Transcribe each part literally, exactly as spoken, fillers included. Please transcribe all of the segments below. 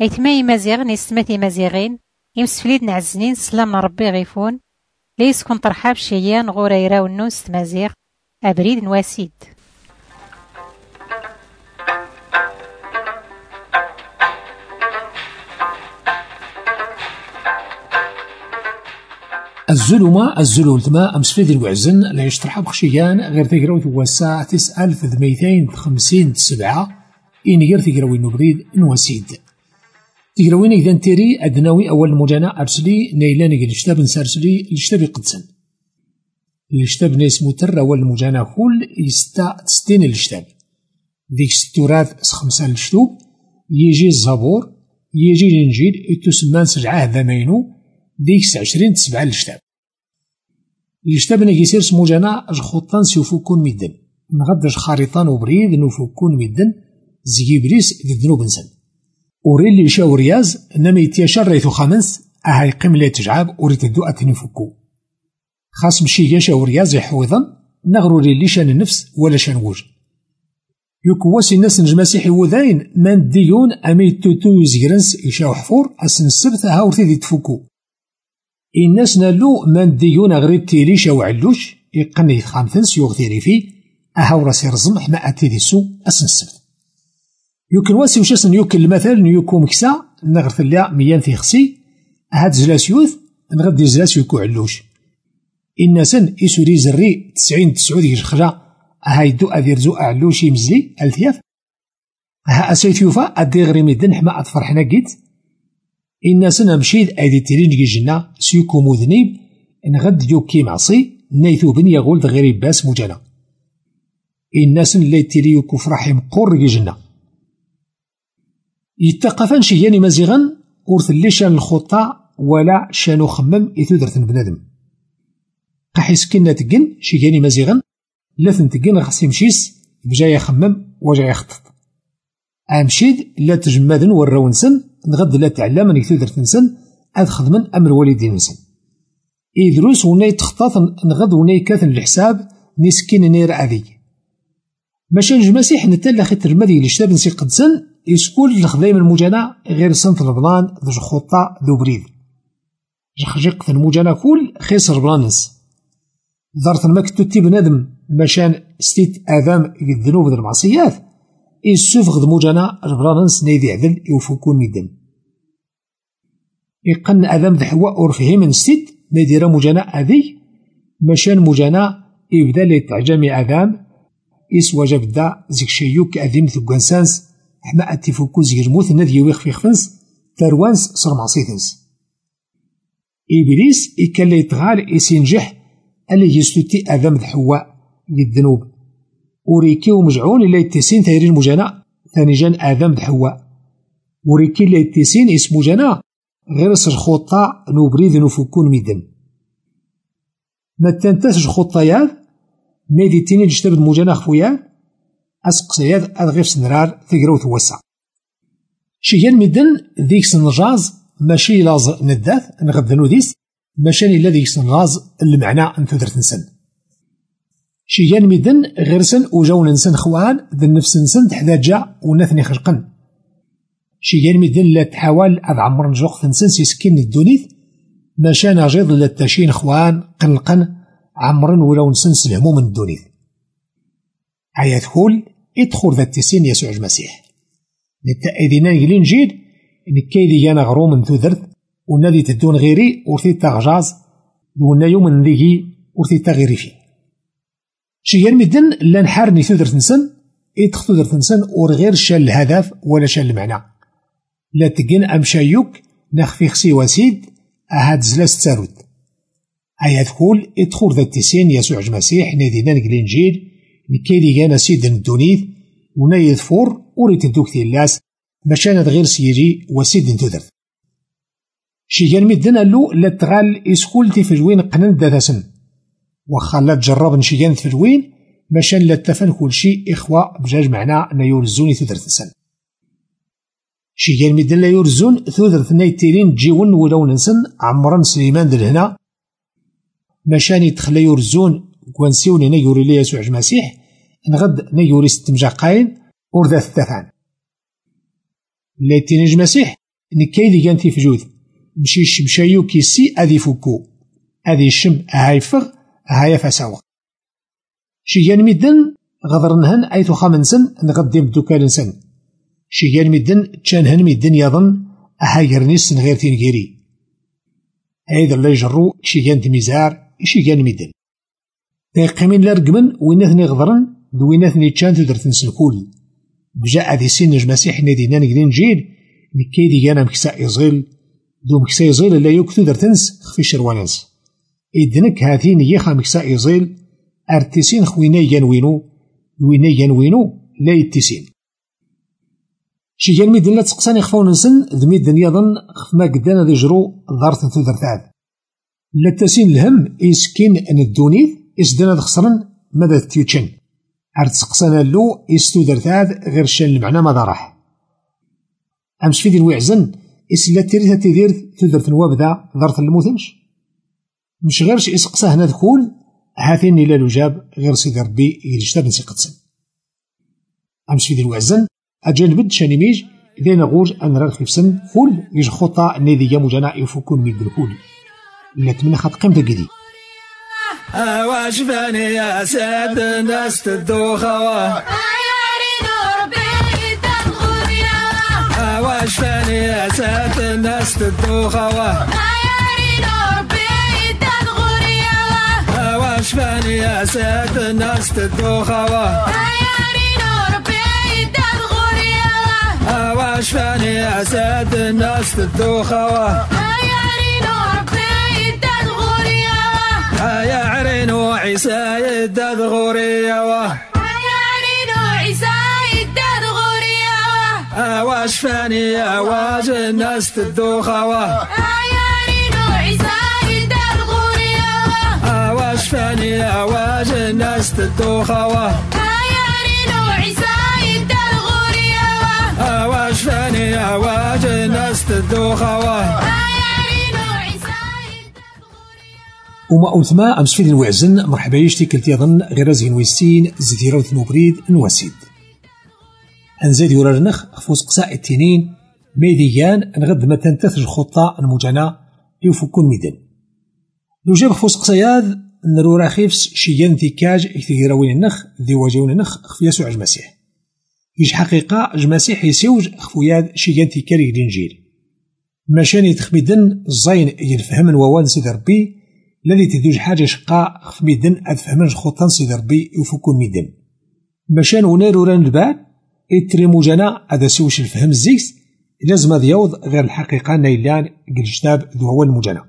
أيتما مزيغ نستماتي مزيغين يمسفليد نعزنين سلام ربي غيفون ليس كون ترحاب شيان غوريرا ونوس مزيغ أبريد نواسيد. الزلمة الزلولتما أمسفيد الوعزن لا يشترحب خشيان غير تقراوي وساعة تسعة ألف مئتين وخمسين سبعة إن غير تقراوي نبريد نواسيد تقراوين إذا تيري أدناوي أول مجانا أرسلي نيلان الشتاب نسارسلي الشتاب قدسن الشتاب ناس متر أول مجانا كل يستا تستين الشتاب ديك ستورات خمسة الشتوب يجي الزبور يجي الإنجيل تسمى سجعاه ذمينو ديكس عشرين تسبعة الشتاب الشتاب نيسير سمو جانا اج خطان سيوفوكون ميدن نغد اج خارطان وبريد نوفوكون ميدن زيكي بريس دي ذنوب نسن وري اللي يشاو رياز انما يتياشر ريثو خامنس اها يقيم لي تجعاب وريت الدو اتني فوكو خاص مشي يشاو رياز يحوضا نغرو لي شان النفس ولا شان وجه يكواس الناس نجماسيحي وذاين من ديون امي توتو يزيرنس يشاو حفور اسن السبت ها ورتي تفوكو الناس نالو من ديون غريب تيريش أو علوش يقني خامثنس يغثيري فيه أهاورا سير زمح ما أتيدي سو أسن السبت يوكل واسي وشاسن يوكل المثل نيوكو مكسا نغرث اللي ميان في خسي هاد زلاس يوث نغدي زلاس يوكو علوش الناسن يسوري زري تسعين تسعود يشخرا هايدو أذيرزو أعلوش يمزلي ألثياف ها أسيت يوفا أدي غري ميدن حما أتفرحنا جيت الناس نمشيد أيدي تيرين جيجنا سيكو مذنب نغد يوكي معصي نيثو بن يغول غير باس مجانا الناس اللي تيري يوكو فرحي مقور جيجنا يتقفان شياني مزيغن ورث اللي شان الخطة ولا شانو خمم يثودرث بنادم قحيس كنا تقن شياني مزيغن لا تنتقن غسي مشيس بجاي خمم وجاي خطط أمشيد لا تجمدن وراونسن نغد لا تعلم نكتو درت نسن أد خدمن أمر والدين نسن إدروس وناي تخطاط نغد وناي كاثن الحساب نسكين نير عذي باش نجماسيح نتلا خيط المدي لشتاب نسي قدسن يسكول الخدايم المجانا غير سنت رمضان ذو خطة ذو بريد جخجق المجانا كل خيس ربلانس دارت المكتو تي بنادم باشان ستيت آذام الذنوب ذو المعصيات السوفغ ذ مجانا ربلانس نيدي عدل يوفوكون ميدن يقن آذام ذ حواء أورفه من ستيت نيديرا مجانا أذي باشان مجانا يبدا لتعجمي آذام إسوا جابدا زيك شيوك أذيم ثقانسانس حما أتفوكو زيك الموت نذي يويخ في خفنس تروانس صر معصيتنس إبليس إكالي يتغال إسينجح اللي يستوتي آذام ذ حواء للذنوب وريكي ومجعون إلا يتسين ثيرين مجانا ثاني جان آذام ذ حواء وريكي إلا يتسين اسمو جانا غير سر خطة نوبريد نفوكون ميدن ما تنتسج خطيات ميدي تيني جتاب المجانا خفويا أسقسياد أدغيف سنرار تقراو توسع شيان ميدن ذيك سنجاز ماشي لاز نداث نغذنو ديس ماشاني لا ذيك سنغاز المعنى انتو درت نسن شيان ميدن غيرسن وجاون نسن خوان ذا النفس نسن تحتاجا ونثني خرقن شيان ميدن لا تحاول أذ عمر نجوخ تنسن سيسكين الدونيث ماشانا جيض لا تاشين خوان قلقن عمرن ولو نسن سلهمو من الدونيث آيات كل ادخل ذا التسين يسوع المسيح نتأذينا يلين جيد نكيدي يانا غرو من ثذرت ونادي تدون غيري ورثيت تغجاز دونا يوم نذيكي ورثيت تغيري فيه شيان مدن لا نحارني ثذرت نسن ادخل ثذرت نسن ورغير شال الهدف ولا شال المعنى لا تقن أمشايوك نخفي خسي وسيد أهاد زلاس تسارود آيات كل ادخل ذا التسين يسوع المسيح نادينا نقلنجيل نكيدي يانا سيد الدونيث ونايد فور وريت الدوكتي اللاس مشان غير سيري وسيد ندرت شيان مدن اللو لا تغال اسكول تفجوين قنن داثسن وخا تجرب نشيان تفجوين مشان لا تفن كل شيء إخوة بجاج معنا أن يورزوني ثدرت سن شيان مدن لا يورزون ثدرت نايتيرين جيون ولو ننسن عمران سليمان دلهنا مشان يتخلى يورزون كوانسيوني نيوري لي يسوع المسيح نغد نيوري ستمجاقاين ورذا الثفان ليتيني المسيح نكاي دي كانتي في جوذ مشي الشمشايو كيسي أذي فوكو أذي الشم هاي فغ هاي فاساوغ شيان ميدن غضرنهن أيثو خامنسن نغدي بدوكالنسن شيان ميدن تشانهن ميدن يظن أهايرنيس غير تنجيري هيدا اللي يجرو شيان تميزار شيان ميدن تيقيمين لارقمن ويناثني غضرن دويناثني تشان تدرتنسن كل بجاء ذي سن جماسيح نادينا نقدين جيل نكاي ديانا مكسا يزغيل دو مكسا يزغيل لا يكتو درتنس خفي شروانس إدنك هاتين يخا مكسا يزغيل أرتسين خوينا ينوينو وينا ينوينو لا يتسين شي ميدن لا تقساني خفاو نسن دميدن يظن خفما قدانا ذي جرو ضارت تدرتاد لا تسين الهم إسكين أن الدونيث إسدانا خسرن ماذا تيوتشن أرتسقسانا لو إستو درتاد غير شان المعنى ماذا راح أمس في دي الوعزن إسلا تريثا تدير تدرت نواب ذا ضارت الموثنش مش غيرش إسقسا هنا ذكول هاتين إلا لجاب غير سيدي ربي يجتاب نسي قدسن أمس في دي الوعزن أجان بد شانيميج إذا نغوج أن راه خفسن كل يج خطة نادية مجانا يفكون من الكل إلا تمنى خط قيمة قدي واش فاني يا ساد الناس تدوخوا واش فاني يا ساد الناس تدوخوا واش فاني يا ساد الناس تدوخوا واش فاني يا ساد الناس تدوخوا يا عرينو عيسى يداد غوريا واه يا عرينو عيسى يداد غوريا واش فاني يا واج الناس تدوخا واه يا عرينو عيسى يداد غوريا واش فاني يا واج الناس تدوخا واه يا عرينو عيسى يداد غوريا واش فاني يا واج الناس تدوخا واه وما أوثما أمس في الوعزن مرحبا يشتي كلت يظن غير زين ويستين زديرة وثنوبريد نواسيد أنزاد يورارنخ خفوز قساء التنين ميديان نغد ما تنتثج خطة المجانا يفكون ميدن لو جاب خفوز قساياد نرو راخيفس شيان ذيكاج اكتغيراوين النخ ذي واجهون النخ خف يسوع جماسيح يج حقيقة جماسيح يسوج خفوياد شيان ذيكاري دينجيل ماشان يتخميدن الزين يلفهم ووان سيد ربي الذي تدوج حاجة شقاء خف ميدن أدفهمن خطان سيد ربي يفكون ميدن ماشان ونارو ران البال إتريمو جانا هذا سوش الفهم الزيكس لازم هذا يوض غير الحقيقة نايلان قلجتاب ذو هو المجانا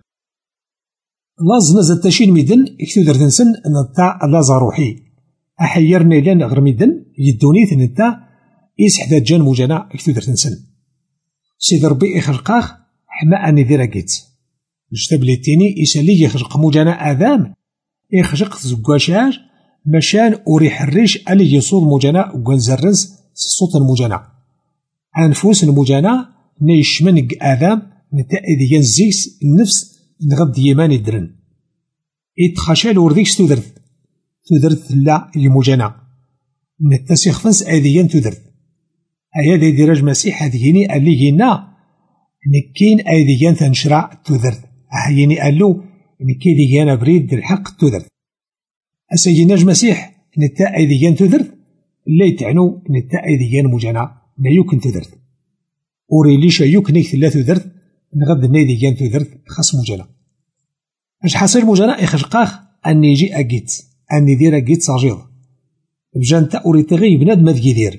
لاز نزل تشين ميدن اكتو دردنسن نتا لازا روحي أحير نايلان غير ميدن يدونيث نتا إيس حدا جان مجانا اكتو دردنسن سيد ربي إخلقاخ حما أني ذي راكيت الجتاب ليتيني يسالي يخرق مجانا آذام يخرق زقاشاج مشان أريح الريش ألي يصود مجانا وقنزرز صوت المجانا أنفوس المجانا نيش منق آذام نتأذي ينزيس النفس نغد يمان الدرن إتخاشال ورديش تدرث تدرث لا يمجانا نتسيخ فنس آذيان تدرث أيا ذي دراج مسيح هذيني ألي ينا نكين آذيان تنشرع تدرث أحياني قالو نكي ديانا بريد الحق تدرث أسيناج مسيح نتا أيديان تدرث لا يتعنو نتا أيديان مجانا لا يمكن تدرث وريليش يمكن لا تدرث نغد نايديان تدرث خاص مجانا اش حاصل مجانا إخشقاخ أني يجي أجيت أني دير أجيت صاجيض بجانتا أوريتغي بناد ماذ يدير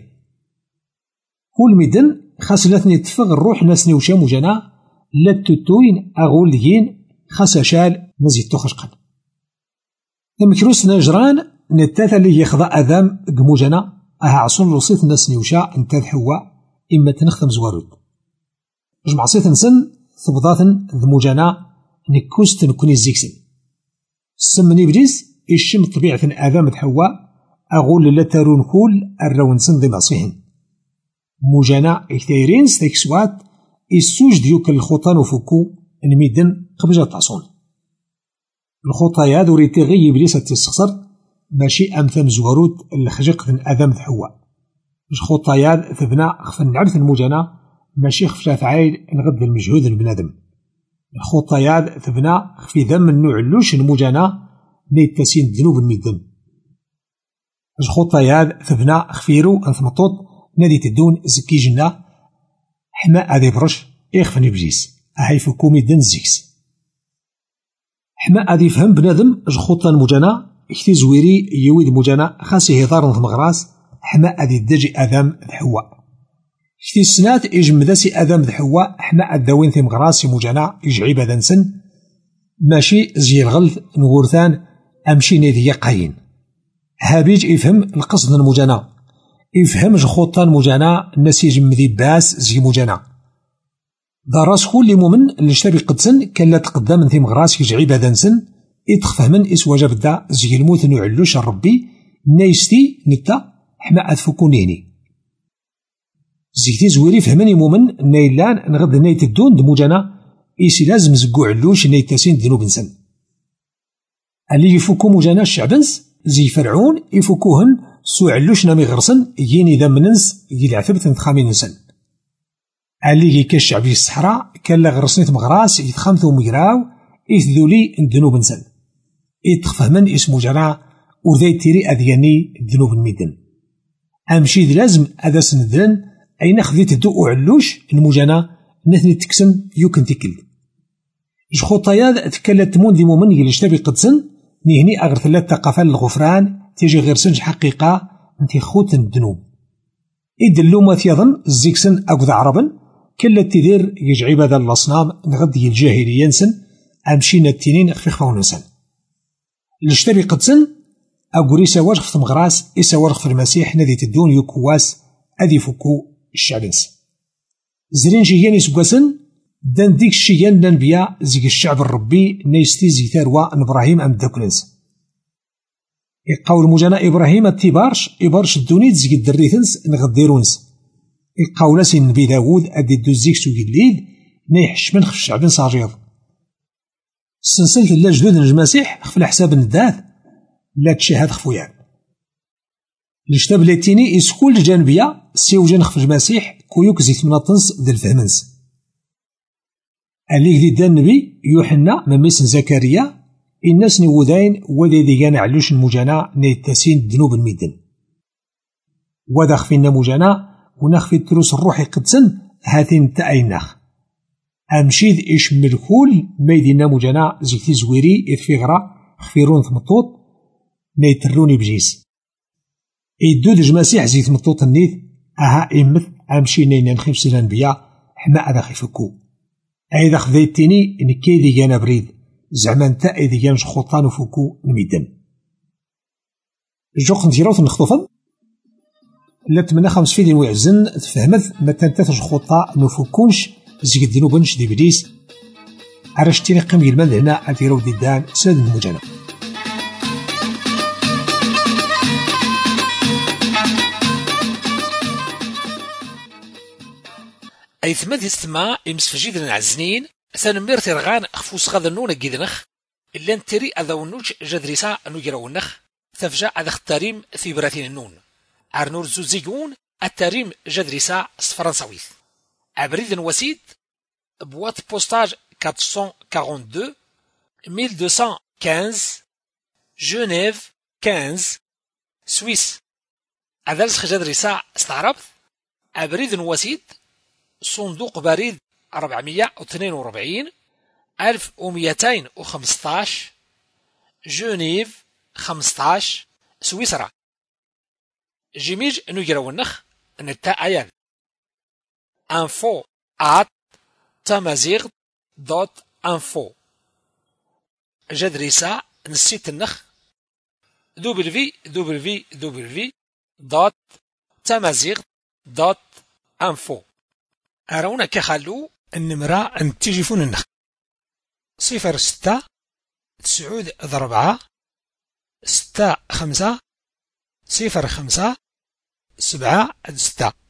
كل ميدن خاص لاتني تفغ الروح ناسني وشا مجانا لا تتوين أغول ديين خاص شال مزيد تخشقن المكروس نجران نتاثا اللي يخضى أذام قموجنا أها عصون رصيت الناس نيوشا انتاث حوا إما تنختم زوارود جمع صيت نسن ثبضات ذموجنا نكوست نكوني الزيكسن سمني إبليس إشم طبيعة أذام حوا أغول لا ترون كل الرون سن ذي مصيحن موجنا اكتيرين ستيكسوات السوج ديوك الخطان وفكو نميدن قبجة تعصون الخطايا ذو ريتيغي إبليس تستخسر ماشي أمثام زوارود اللي خجق ذن أذام حوا مش خطايا ثبنا خفن نعرف المجانا ماشي خفشات عايد نغد المجهود البنادم. الخطيات تبنى في ذم النوع اللوش المجانا نيتاسين الذنوب الميدن. الخطيات تبنى خفيرو انثمطوط نادي تدون زكي جنة حما ادي برش يخفني بجيس هاي فكو ميدن زيكس. حما ادي فهم بنادم الخطة المجانا اكتي زويري يويد مجانا خاصي هضار نظم غراس حما ادي دجي ادم حواء. كتي السنات إجمداسي آدم ذ حواء حما الدوين ثم غراسي مجانا يجعي بدا سن ماشي زي الغلظ نغورثان أمشي نيدي قاين. هابيج يفهم القصد المجانا يفهم جخوطان مجانا الناس يجمدي باس زي مجانا داراس كل مؤمن اللي اشتبي قدسن كان لا تقدم ثم غراس يجعي بدا سن يتخفه من إسوا جبدا زي الموت نعلوش الربي نايستي نتا حما أثفكونيني زيكتي زويري فهمني مومن نايلان نغد نايت الدون دموجانا إيسي لازم زقو علوش نايتاسين ذنوب نسن اللي يفكو مجانا الشعبنس زي فرعون يفكوهن سو علوش نامي غرسن يجيني ذا مننس يجي عثبت نتخامي نسن اللي يكا الشعبي الصحراء كان لا غرسنيت مغراس يتخامثو ميراو يثذولي الذنوب نسن يتخفهمن اسمو جانا وذي تيري أذياني الذنوب الميدن أمشي ذي لازم أذا سندرن أين خذيت الدو علوش المجانا نثني تكسن يوكن تكل جخوطايا تكلت تمون ذي مومن يلشتبي قدسن نيهني أغر ثلاثة قفال الغفران تيجي غير سنج حقيقة انتي خوت الذنوب إدلو ما تيظن الزيكسن أقذ عربا كلا تدير يجعي بدا الأصنام نغدي الجاهلي ينسن أمشي نتينين خفيخ فونسن لشتبي قدسن أقوري سواج خفت مغراس إسواج خفت المسيح نذي تدون يكواس أدي فكو الشعبنس زرين جيان يسقسن دان ديك الشيان الأنبياء زيك الشعب الربي نيستي زي ثروة إبراهيم أم داكنس يقاول مجانا إبراهيم التبارش إبارش الدونيت زيك الدريثنس نغديرونس يقاول سي النبي داود أدي دوزيك سوق الليل نيحش من خف الشعبين صاجيض سلسلة لا جدود المسيح خف الحساب النداث لا تشاهد خفويان الجتاب لاتيني إسكول جانبيا سيو جان خف المسيح كويوك زيت مناطنس ذا الفهمنس اللي ذي دان النبي يوحنا مميس زكريا الناس نوداين وذي ديان علوش المجانا نيتاسين الذنوب الميدن وذا خفينا مجانا ونخفي التروس الروحي قدسن هاتين تأيناخ أمشيذ إيش ملكول ميدينا مجانا زيتي زويري إذ في غرا خفيرون ثمطوط نيتروني بجيس إدود جماسيح زيت مطوط النيث أها إمث أمشي نينا نخيف سلان بيا حما أذا خيفكو أيضا خذيتيني إن كيدي جانا بريد زعما نتا إذا جان خطان وفكو نميدن الجوق نتيروث نخطوفن لا تمنى خمس فيدي ويعزن تفهمت ما تنتثج خطا نفكونش زيك الذنوبنش دي بليس عرشتيني قيم يلمان هنا أثيرو ديدان ساد المجانا أي ثماد يستمع يمسفجيد العزنين ثانمير ترغان خفوس غادا نونا جيدنخ إلا نتري أذا ونوج جدريسا نوجراونخ ثفجا أذا اختاريم ثيبراتين النون عرنور زوزيجون التاريم جدريسا فرنساويث عبريد وسيد بوات بوستاج أربعمية واثنين وأربعين ألف ومئتين وخمسة جنيف خمسة سويس أذلس جدريسا استعربت عبريد وسيد صندوق بريد أربعمية واثنين وأربعين ألف ومئتين وخمسة عشر جنيف خمسة عشر سويسرا جيميج نجرو النخ نتا أيان info at تمازيغ دوت info جدريسا نسيت النخ دبليو دبليو دبليو دوت تمازيغ دوت info أرونا كخلو النمرة نتيجفون النخ صفر ستة تسعود ضربعة ستة خمسة صفر خمسة سبعة ستة